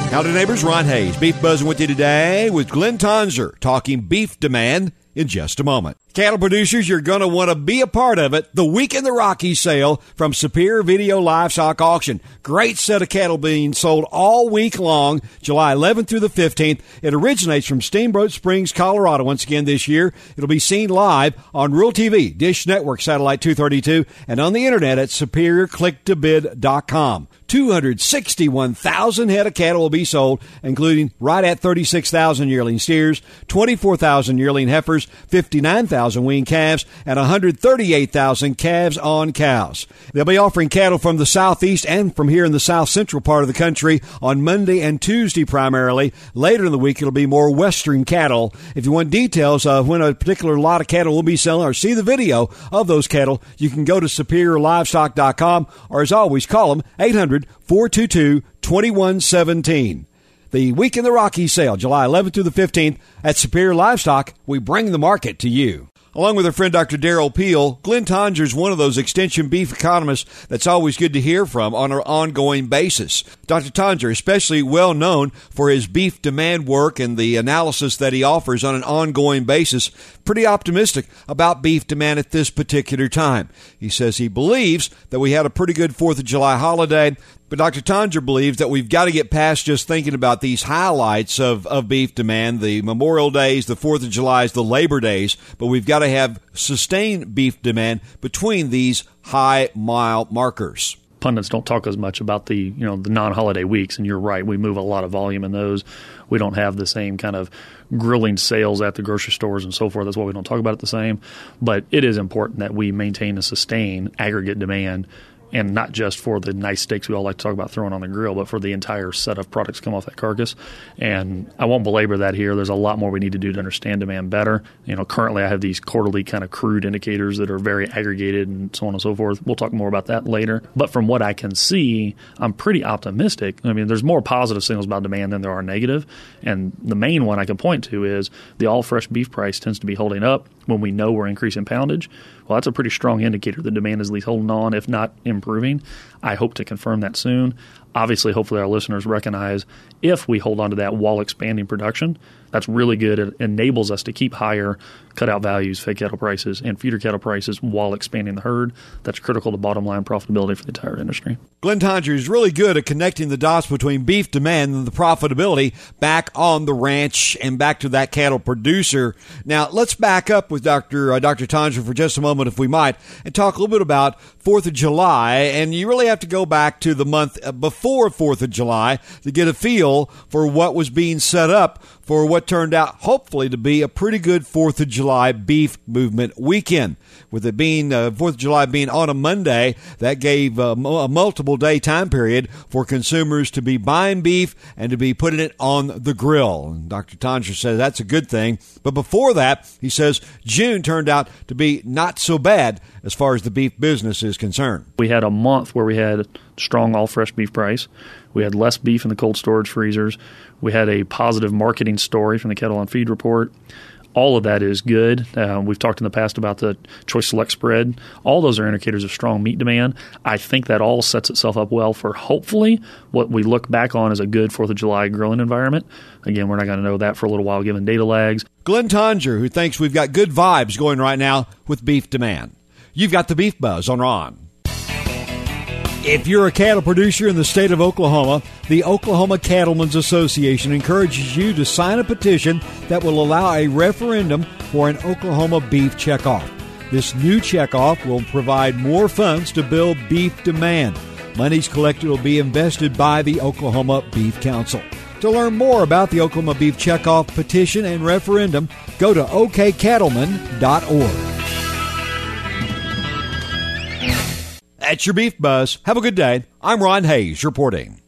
Howdy, neighbors. Ron Hayes, Beef Buzzing with you today with Glenn Tonser, talking beef demand in just a moment. Cattle producers, you're going to want to be a part of it. The Week in the Rockies sale from Superior Video Livestock Auction. Great set of cattle being sold all week long, July 11th through the 15th. It originates from Steamboat Springs, Colorado. Once again this year, it'll be seen live on Rural TV, Dish Network, Satellite 232, and on the internet at superiorclicktobid.com. 261,000 head of cattle will be sold, including right at 36,000 yearling steers, 24,000 yearling heifers, 59,000 weaned calves, and 138,000 calves on cows. They'll be offering cattle from the southeast and from here in the south central part of the country on Monday and Tuesday primarily. Later in the week, it'll be more western cattle. If you want details of when a particular lot of cattle will be selling or see the video of those cattle, you can go to superiorlivestock.com or, as always, call them 800-422-2117. The Week in the Rockies sale, July 11th through the 15th at Superior Livestock. We bring the market to you. Along with our friend Dr. Darrell Peel, Glenn Tonser is one of those extension beef economists that's always good to hear from on an ongoing basis. Dr. Tonser, especially well known for his beef demand work and the analysis that he offers on an ongoing basis, pretty optimistic about beef demand at this particular time. He says he believes that we had a pretty good 4th of July holiday, but Dr. Tonser believes that we've got to get past just thinking about these highlights of beef demand, the Memorial Days, the 4th of July, the Labor Days, but we've got to have sustained beef demand between these high mile markers. Pundits don't talk as much about the non-holiday weeks, and you're right, we move a lot of volume in those. We don't have the same kind of grilling sales at the grocery stores and so forth. That's why we don't talk about it the same. But it is important that we maintain and sustain aggregate demand, and not just for the nice steaks we all like to talk about throwing on the grill, but for the entire set of products come off that carcass. And I won't belabor that here. There's a lot more we need to do to understand demand better. Currently I have these quarterly kind of crude indicators that are very aggregated and so on and so forth. We'll talk more about that later. But from what I can see, I'm pretty optimistic. I mean, there's more positive signals about demand than there are negative. And the main one I can point to is the all-fresh beef price tends to be holding up when we know we're increasing poundage. Well, that's a pretty strong indicator that demand is at least holding on, if not improving. I hope to confirm that soon. Obviously, hopefully our listeners recognize if we hold on to that while expanding production, that's really good. It enables us to keep higher cutout values, fed cattle prices, and feeder cattle prices while expanding the herd. That's critical to bottom line profitability for the entire industry. Glenn Tonser is really good at connecting the dots between beef demand and the profitability back on the ranch and back to that cattle producer. Now, let's back up with Dr. Tonser for just a moment, if we might, and talk a little bit about 4th of July. And you really have to go back to the month before 4th of July to get a feel for what was being set up for what turned out hopefully to be a pretty good 4th of July beef movement weekend. With it being 4th of July being on a Monday, that gave a multiple day time period for consumers to be buying beef and to be putting it on the grill. And Dr. Tonser says that's a good thing. But before that, he says June turned out to be not so bad as far as the beef business is concerned. We had a month where we had strong all-fresh beef price. We had less beef in the cold storage freezers. We had a positive marketing story from the Cattle on Feed report. All of that is good. We've talked in the past about the Choice Select spread. All those are indicators of strong meat demand. I think that all sets itself up well for hopefully what we look back on as a good 4th of July grilling environment. Again, we're not going to know that for a little while given data lags. Glenn Tonser, who thinks we've got good vibes going right now with beef demand. You've got the Beef Buzz on Ron. If you're a cattle producer in the state of Oklahoma, the Oklahoma Cattlemen's Association encourages you to sign a petition that will allow a referendum for an Oklahoma beef checkoff. This new checkoff will provide more funds to build beef demand. Monies collected will be invested by the Oklahoma Beef Council. To learn more about the Oklahoma Beef Checkoff petition and referendum, go to okcattleman.org. That's your Beef Buzz. Have a good day. I'm Ron Hayes reporting.